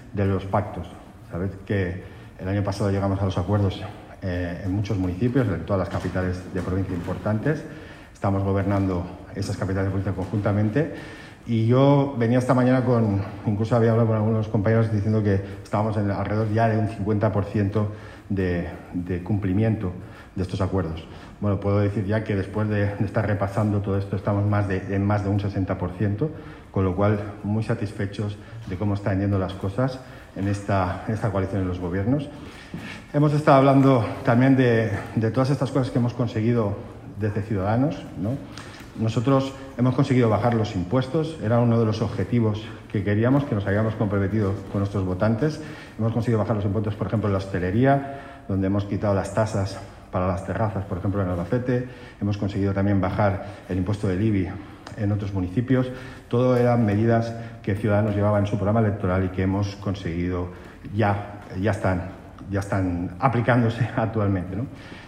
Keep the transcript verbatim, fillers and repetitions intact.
de los pactos. Sabéis que el año pasado llegamos a los acuerdos eh, en muchos municipios, en todas las capitales de provincia importantes. Estamos gobernando esas capitales de provincia conjuntamente. Y yo venía esta mañana con, incluso había hablado con algunos compañeros diciendo que estábamos en alrededor ya de un cincuenta por ciento de, de cumplimiento de estos acuerdos. Bueno, puedo decir ya que después de, de estar repasando todo esto estamos más de, en más de un sesenta por ciento, con lo cual muy satisfechos de cómo están yendo las cosas en esta, en esta coalición de los gobiernos. Hemos estado hablando también de, de todas estas cosas que hemos conseguido desde Ciudadanos, ¿no? Nosotros hemos conseguido bajar los impuestos, era uno de los objetivos que queríamos, que nos habíamos comprometido con nuestros votantes. Hemos conseguido bajar los impuestos, por ejemplo, en la hostelería, donde hemos quitado las tasas para las terrazas, por ejemplo, en Albacete. Hemos conseguido también bajar el impuesto del I B I en otros municipios. Todo eran medidas que Ciudadanos llevaba en su programa electoral y que hemos conseguido, ya, ya, están, ya están aplicándose actualmente, ¿no?